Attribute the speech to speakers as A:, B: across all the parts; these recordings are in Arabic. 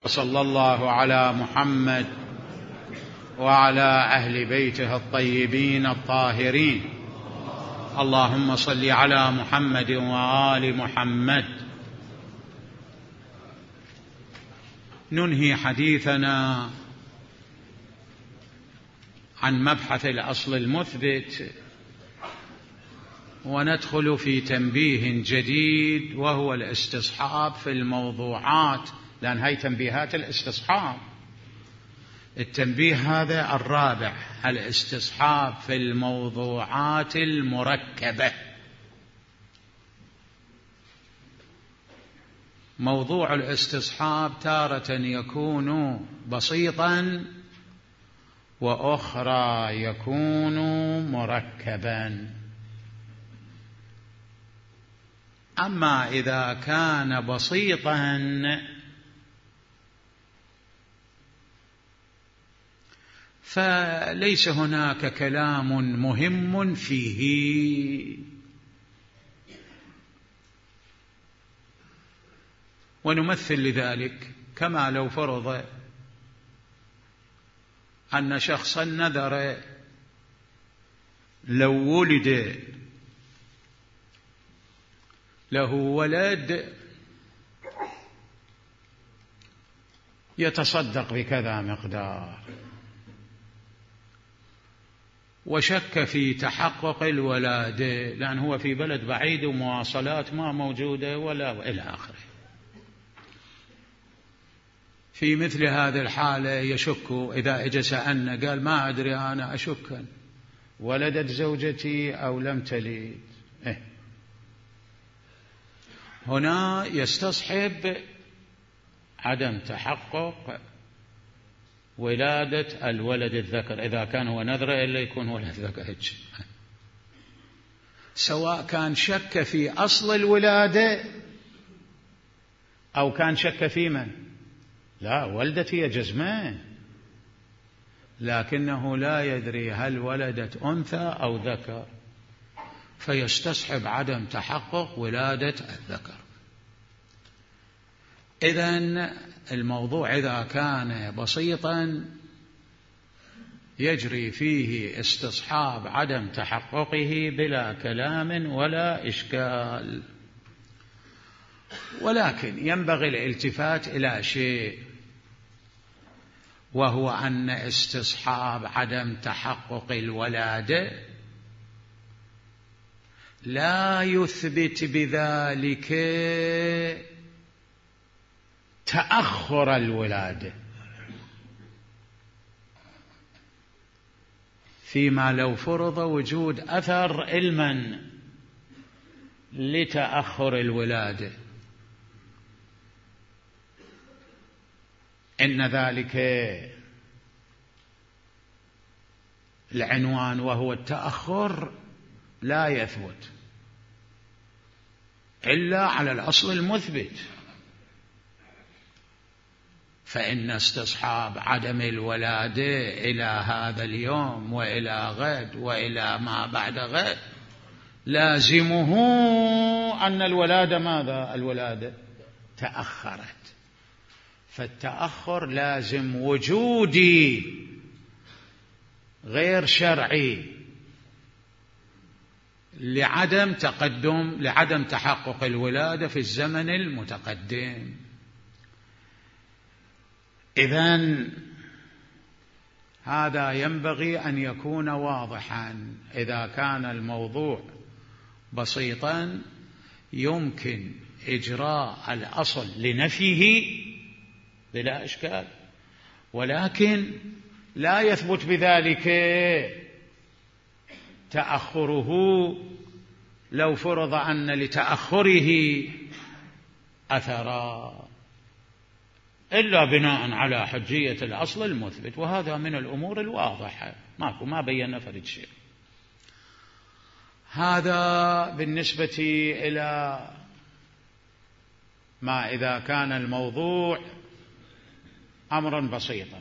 A: صلى الله على محمد وعلى أهل بيته الطيبين الطاهرين. اللهم صل على محمد وآل محمد. ننهي حديثنا عن مبحث الأصل المثبت وندخل في تنبيه جديد، وهو الاستصحاب في الموضوعات، لأن هاي تنبيهات الاستصحاب. التنبيه هذا الرابع، الاستصحاب في الموضوعات المركبة. موضوع الاستصحاب تارة يكون بسيطا وأخرى يكون مركبا. أما إذا كان بسيطا فليس هناك كلام مهم فيه. ونمثل لذلك كما لو فرض أن شخصا نذر لو ولد له ولد يتصدق بكذا مقدار، وشك في تحقق الولادة لأن هو في بلد بعيد ومواصلات ما موجودة ولا إلى آخره. في مثل هذه الحالة يشك، إذا اجى سألنا قال ما أدري أنا أشك ولدت زوجتي أو لم تلد، هنا يستصحب عدم تحقق ولادة الولد الذكر، إذا كان هو نذر إلا يكون ولد ذكر، سواء كان شك في أصل الولادة أو كان شك في من؟ لا، ولدت هي جزمان، لكنه لا يدري هل ولدت أنثى أو ذكر، فيستصحب عدم تحقق ولادة الذكر. إذن الموضوع إذا كان بسيطا يجري فيه استصحاب عدم تحققه بلا كلام ولا إشكال. ولكن ينبغي الالتفات إلى شيء، وهو أن استصحاب عدم تحقق الولادة لا يثبت بذلك تأخر الولادة، فيما لو فرض وجود أثر علما لتأخر الولادة، إن ذلك العنوان وهو التأخر لا يثبت إلا على الأصل المثبت. فإن استصحاب عدم الولادة إلى هذا اليوم وإلى غد وإلى ما بعد غد لازمه أن الولادة ماذا؟ الولادة تأخرت، فالتأخر لازم وجودي غير شرعي لعدم تحقق الولادة في الزمن المتقدم. إذن هذا ينبغي أن يكون واضحا. إذا كان الموضوع بسيطا يمكن إجراء الأصل لنفيه بلا إشكال، ولكن لا يثبت بذلك تأخره لو فرض أن لتأخره أثرا، إلا بناء على حجية الأصل المثبت، وهذا من الأمور الواضحة، ما بينا فرد شيء. هذا بالنسبة إلى ما إذا كان الموضوع أمرا بسيطا.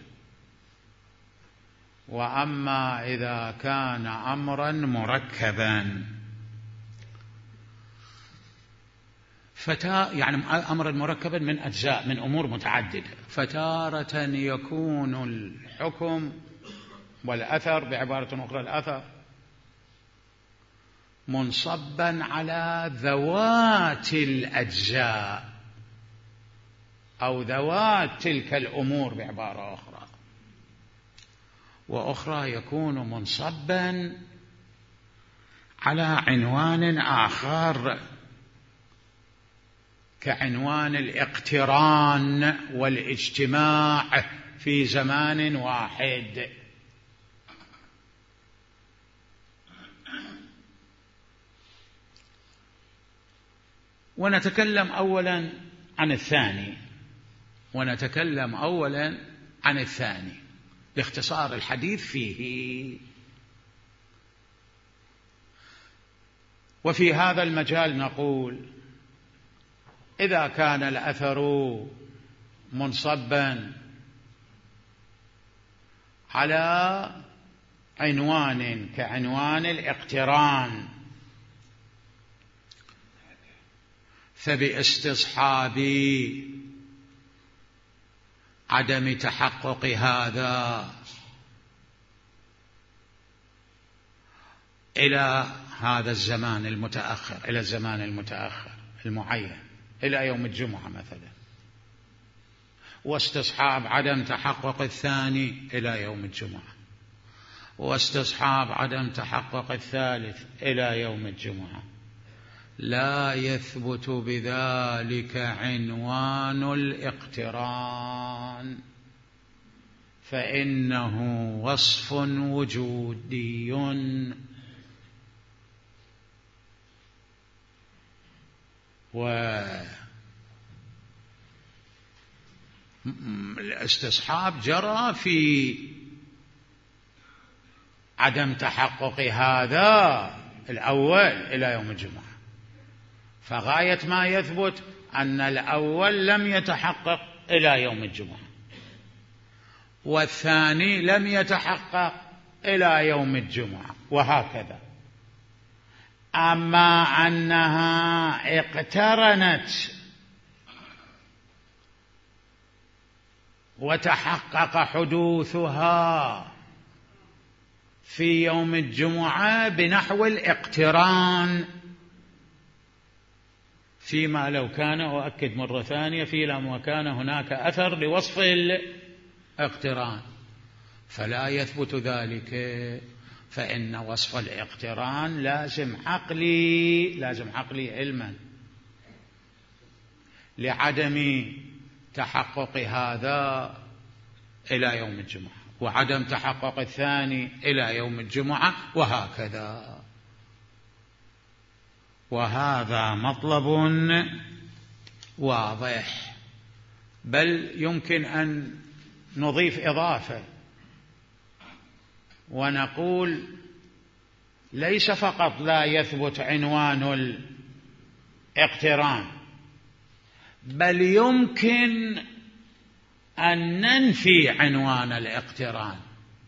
A: وأما إذا كان أمرا مركبا يعني أمرا مركبا من أجزاء من أمور متعددة. فتارة يكون الحكم والأثر، بعبارة أخرى الأثر، منصبا على ذوات الأجزاء أو ذوات تلك الأمور بعبارة أخرى، وأخرى يكون منصبا على عنوان آخر كعنوان الاقتران والاجتماع في زمان واحد. ونتكلم أولا عن الثاني لاختصار الحديث فيه. وفي هذا المجال نقول إذا كان الأثر منصبا على عنوان كعنوان الاقتران فباستصحاب عدم تحقق هذا إلى هذا الزمان المتأخر، إلى الزمان المتأخر المعين، إلى يوم الجمعة مثلا، واستصحاب عدم تحقق الثاني إلى يوم الجمعة، واستصحاب عدم تحقق الثالث إلى يوم الجمعة، لا يثبت بذلك عنوان الاقتران، فإنه وصف وجودي. والاستصحاب جرى في عدم تحقق هذا الأول إلى يوم الجمعة، فغاية ما يثبت أن الأول لم يتحقق إلى يوم الجمعة، والثاني لم يتحقق إلى يوم الجمعة، وهكذا. أما أنها اقترنت وتحقق حدوثها في يوم الجمعة بنحو الاقتران، فيما لو كان، أؤكد مرة ثانية، فيما كان هناك أثر لوصف الاقتران فلا يثبت ذلك، فإن وصف الاقتران لازم عقلي علما لعدم تحقق هذا إلى يوم الجمعة، وعدم تحقق الثاني إلى يوم الجمعة، وهكذا. وهذا مطلب واضح، بل يمكن أن نضيف إضافة ونقول ليس فقط لا يثبت عنوان الاقتران، بل يمكن أن ننفي عنوان الاقتران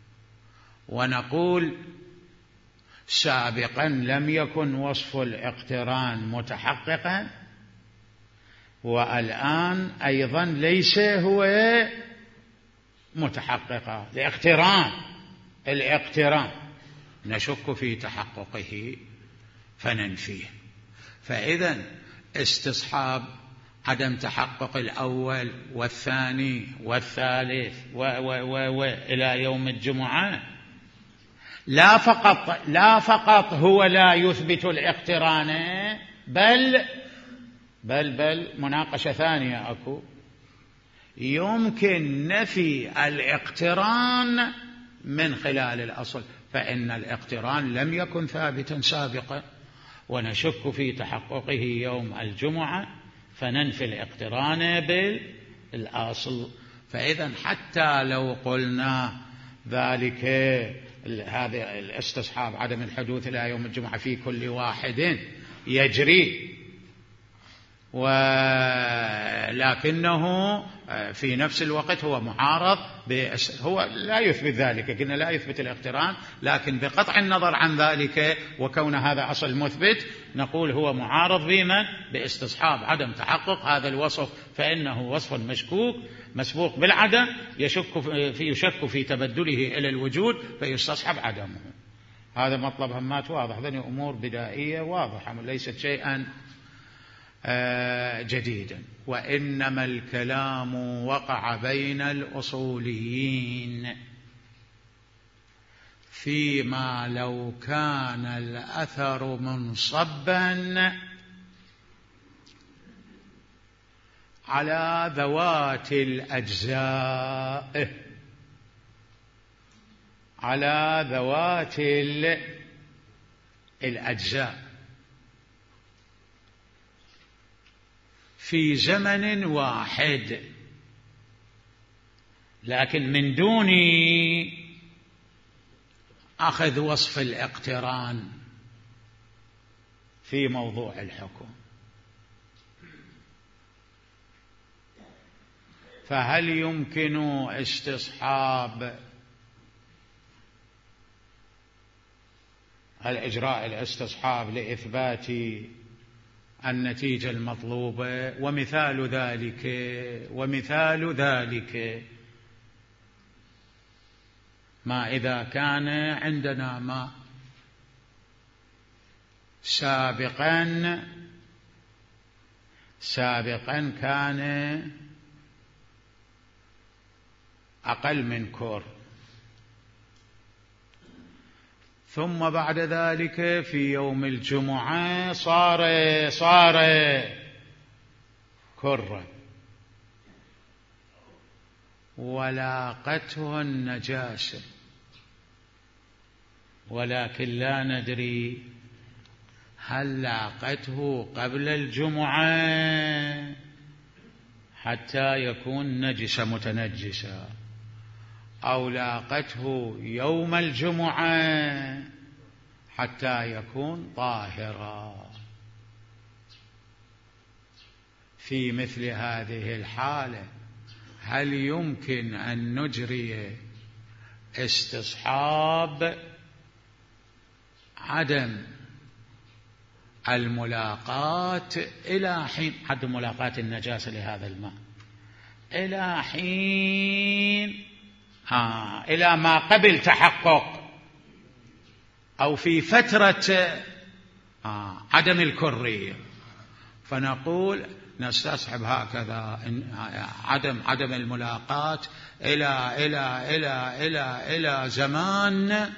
A: ونقول سابقا لم يكن وصف الاقتران متحققا، والآن أيضا ليس هو متحققا. الاقتران نشك في تحققه فننفيه. فإذا استصحاب عدم تحقق الأول والثاني والثالث إلى يوم الجمعة لا فقط هو لا يثبت الاقتران، بل مناقشة ثانية أكو، يمكن نفي الاقتران من خلال الأصل، فإن الاقتران لم يكن ثابتا سابقا ونشك في تحققه يوم الجمعة، فننفي الاقتران بالأصل. فإذا حتى لو قلنا ذلك هذا الاستصحاب عدم الحدوث إلى يوم الجمعة في كل واحد يجري، ولكنه في نفس الوقت هو معارض هو لا يثبت ذلك، قلنا لا يثبت الاقتران، لكن بقطع النظر عن ذلك وكون هذا أصل مثبت نقول هو معارض بمن؟ باستصحاب عدم تحقق هذا الوصف، فإنه وصف مشكوك مسبوق بالعدم يشك في تبدله إلى الوجود فيستصحب عدمه. هذا مطلب همات واضح، هذه أمور بدائية واضحة ليست شيئا جديدا. وإنما الكلام وقع بين الأصوليين فيما لو كان الأثر منصبا على ذوات الأجزاء، على ذوات الأجزاء في زمن واحد، لكن من دون أخذ وصف الاقتران في موضوع الحكم. فهل يمكن استصحاب الإجراء الاستصحاب لإثبات النتيجة المطلوبة؟ ومثال ذلك ما إذا كان عندنا ما سابقا كان أقل من كور، ثم بعد ذلك في يوم الجمعة صار كرة ولاقته النجاسة، ولكن لا ندري هل لاقته قبل الجمعة حتى يكون نجس متنجسا أو لاقته يوم الجمعة حتى يكون طاهرا. في مثل هذه الحالة هل يمكن أن نجري استصحاب عدم الملاقاة إلى حين عدم ملاقاة النجاسة لهذا الماء إلى حين إلى ما قبل تحقق أو في فترة عدم الكرية، فنقول نستصحب هكذا عدم الملاقاة إلى زمان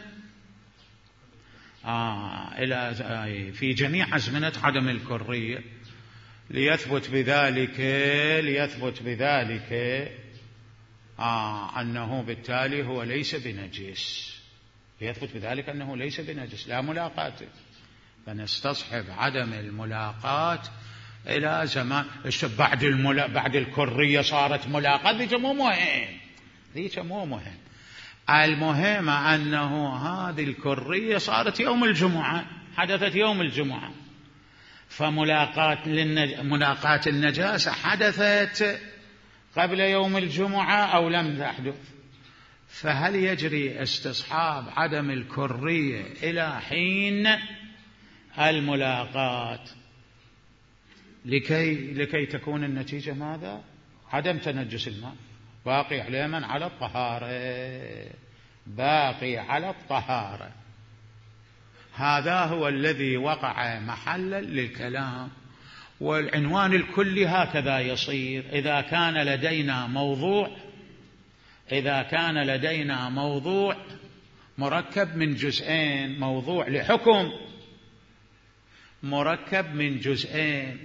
A: في جميع أزمنة عدم الكرية ليثبت بذلك أنه بالتالي هو ليس بنجس، ليثبت بذلك أنه ليس بنجس لا ملاقاته. فنستصحب عدم الملاقاة إلى زمان بعد الكرية صارت ملاقاة، ذيك مو مهم. المهم أنه هذه الكرية صارت يوم الجمعة، حدثت يوم الجمعة، فملاقاة النجاسة حدثت قبل يوم الجمعة أو لم تحدث. فهل يجري استصحاب عدم الكرية إلى حين الملاقاة لكي تكون النتيجة ماذا؟ عدم تنجس الماء، باقي على من؟ على الطهارة، باقي على الطهارة. هذا هو الذي وقع محلا للكلام. والعنوان الكلي هكذا يصير: إذا كان لدينا موضوع مركب من جزئين، موضوع لحكم مركب من جزئين،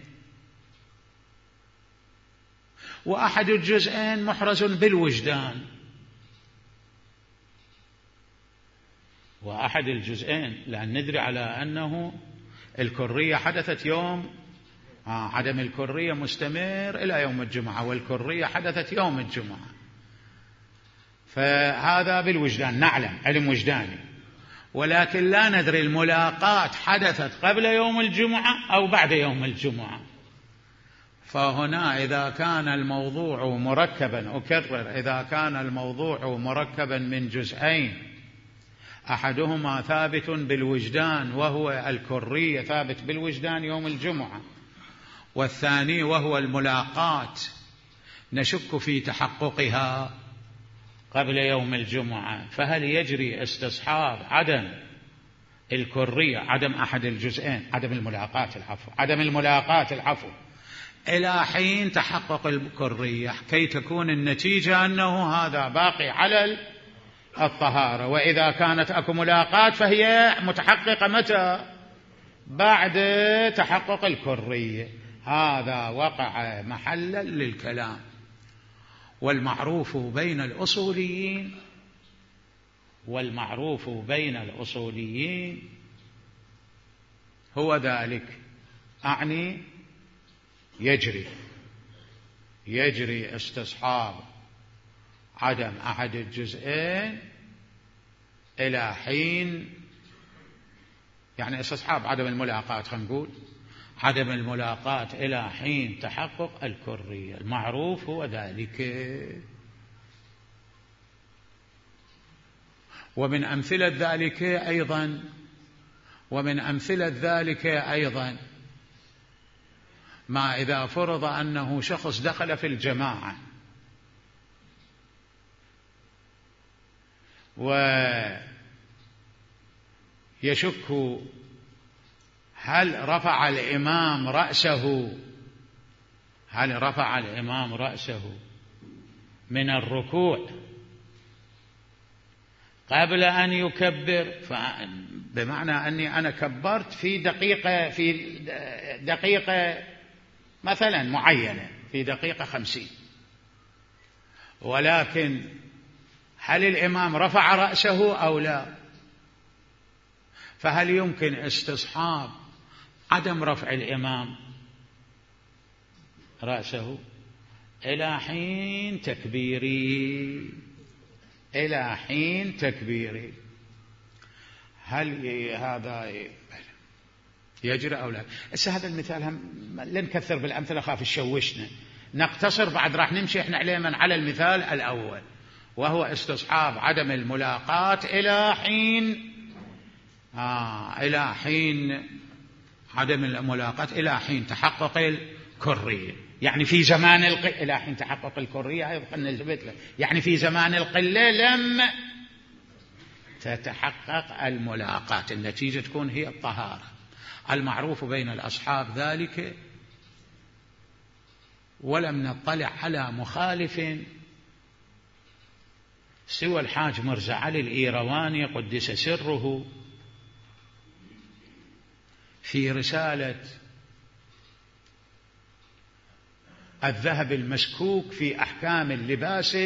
A: وأحد الجزئين محرز بالوجدان، وأحد الجزئين لأن ندري على أنه الكرية حدثت يوم عدم الكرية مستمر إلى يوم الجمعة، والكرية حدثت يوم الجمعة، فهذا بالوجدان نعلم علم وجداني، ولكن لا ندري الملاقاة حدثت قبل يوم الجمعة أو بعد يوم الجمعة. فهنا إذا كان الموضوع مركبا، أكرر، إذا كان الموضوع مركبا من جزئين، أحدهما ثابت بالوجدان وهو الكرية ثابت بالوجدان يوم الجمعة، والثاني وهو الملاقات نشك في تحققها قبل يوم الجمعة، فهل يجري استصحاب عدم الكرية، عدم أحد الجزئين، عدم الملاقات العفو إلى حين تحقق الكرية، كي تكون النتيجة أنه هذا باقي على الطهارة. وإذا كانت أكو ملاقات فهي متحققة متى؟ بعد تحقق الكرية. هذا وقع محلا للكلام. والمعروف بين الأصوليين هو ذلك، أعني يجري استصحاب عدم أحد الجزئين إلى حين، يعني استصحاب عدم الملاقات، خلينا نقول عدم الملاقات إلى حين تحقق الكرية. المعروف هو ذلك. ومن أمثلة ذلك أيضا ما إذا فرض أنه شخص دخل في الجماعة ويشك هل رفع الإمام رأسه من الركوع قبل أن يكبر، بمعنى أني أنا كبرت في دقيقة مثلا معينة، في دقيقة 50، ولكن هل الإمام رفع رأسه أو لا؟ فهل يمكن استصحاب عدم رفع الإمام رأسه إلى حين تكبيره؟ هل هذا يجري أو لا؟ هذا المثال هم لن نكثر بالأمثلة، خاف تشوشنا، نقتصر بعد راح نمشي احنا على المثال الأول، وهو استصحاب عدم الملاقات إلى حين عدم الملاقات إلى حين تحقق الكرية، يعني في زمان إلى حين تحقق الكرية، يعني في زمان القلة لم تتحقق الملاقات، النتيجة تكون هي الطهارة. المعروف بين الأصحاب ذلك، ولم نطلع على مخالف سوى الحاج مرزا علي الإيرواني قدس سره في رسالة الذهب المسكوك في أحكام اللباس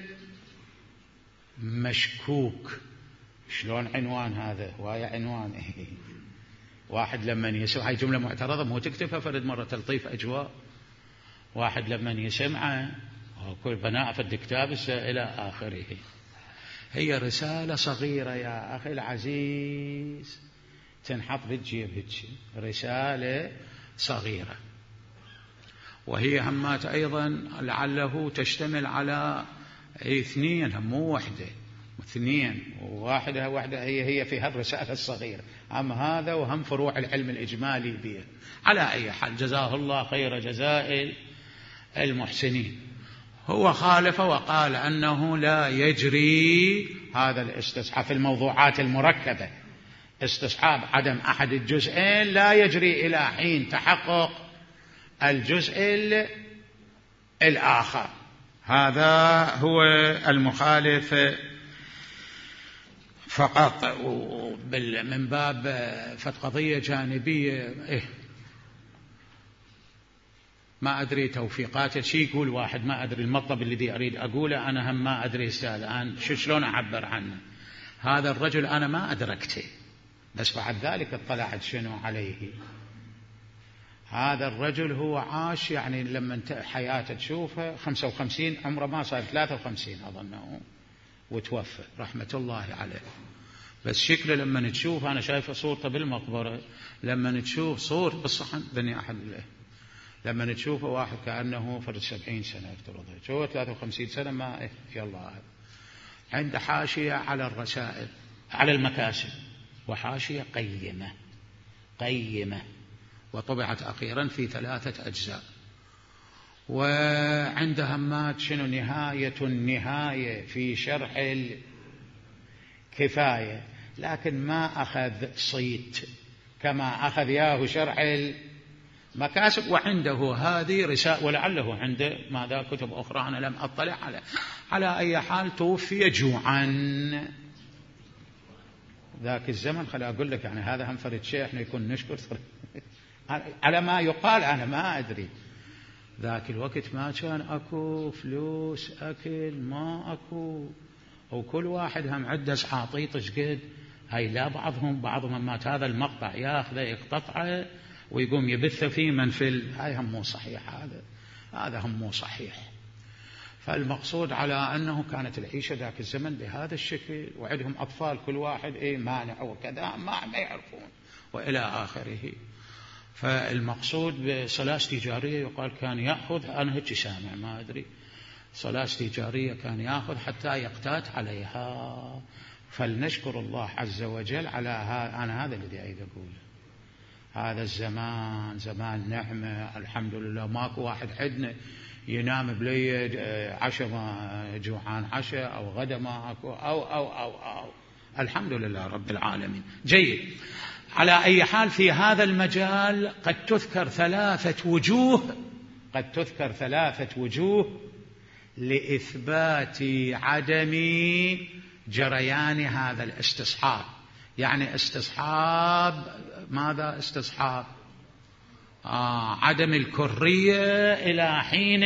A: المشكوك. شلون عنوان هذا؟ وهي عنوان واحد لما يسمع، هاي جملة معترضة، مو تكتبها فرد مرة تلطيف أجواء، واحد لما يسمعه كل بناء في الكتاب إلى آخره. هي رسالة صغيرة يا أخي العزيز، تنحط بالجيب هيك، رسالة صغيرة، وهي همات أيضا لعله تشتمل على اثنين، مو وحدة، اثنين، واحدة هي في هالرسالة الصغيرة، هم هذا وهم فروع العلم الإجمالي بها. على أي حال، جزاه الله خير جزاء المحسنين. هو خالف وقال أنه لا يجري هذا الاستصحاب في الموضوعات المركبة، استصحاب عدم أحد الجزئين لا يجري إلى حين تحقق الجزء الآخر. هذا هو المخالف فقط، من باب قضية جانبية. ما أدري توفيقات شيء يقول واحد، ما أدري المطلب الذي أريد أقوله أنا هم ما أدري الآن شلون أعبر عنه. هذا الرجل أنا ما أدركته، بس بعد ذلك اطلعت شنو عليه. هذا الرجل هو عاش، يعني لما حياته تشوفه 55 عمره، ما صار 53 أظنه، وتوفى رحمة الله عليه. بس شكله لما تشوف، أنا شايف صورته بالمقبرة، لما تشوف صورة بالصحن بني أحد الله، لما تشوفه واحد كأنه فرد 70 سنة افترضها، شوفه 53 سنة ما يلا. عنده حاشية على الرسائل على المكاسب، وحاشية قيمة وطبعت أخيرا في 3 أجزاء. وعنده همات شنو نهاية النهاية في شرح الكفاية، لكن ما أخذ صيت كما أخذ ياه شرح المكاسب. وعنده هذه رسالة، ولعله عنده ماذا كتب أخرى أنا لم أطلع على أي حال توفي جوعا ذاك الزمن. خلي أقول لك يعني هذا هم فرد شيء احنا يكون نشكر على ما يقال، أنا ما أدري. ذاك الوقت ما كان أكو فلوس أكل، ما أكو، وكل واحد هم عده سعاطيط شقد. هاي لا بعضهم مات هذا المقطع ياخذه يقتطعه ويقوم يبث فيه منفل. هاي هم مو صحيح، هذا هم مو صحيح. فالمقصود على أنه كانت العيشة ذاك الزمن بهذا الشكل، وعندهم أطفال كل واحد مانع وكذا ما يعرفون وإلى آخره. فالمقصود بصلاة تجارية يقال كان يأخذ، أنا هيك سامع ما أدري، صلاة تجارية كان يأخذ حتى يقتات عليها. فلنشكر الله عز وجل على أنا هذا الذي أريد أقوله. هذا الزمان زمان نعمة الحمد لله. ماكو واحد عندنا ينام بليل عشاء ما جوعان عشاء أو غدا ماكو أو الحمد لله رب العالمين. جيد. على أي حال في هذا المجال قد تذكر 3 وجوه لإثبات عدم جريان هذا الاستصحاب. يعني استصحاب ماذا؟ استصحاب عدم الكرية إلى حين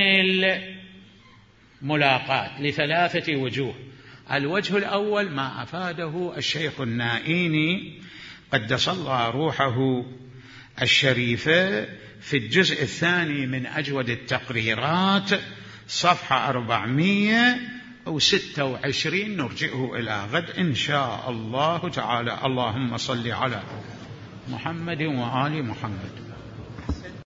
A: الملاقات ل3 وجوه. الوجه الأول ما أفاده الشيخ النائيني قدس الله روحه الشريفة في الجزء الثاني من أجود التقريرات صفحة 426. نرجئه إلى غد إن شاء الله تعالى. اللهم صل على محمد وآل محمد.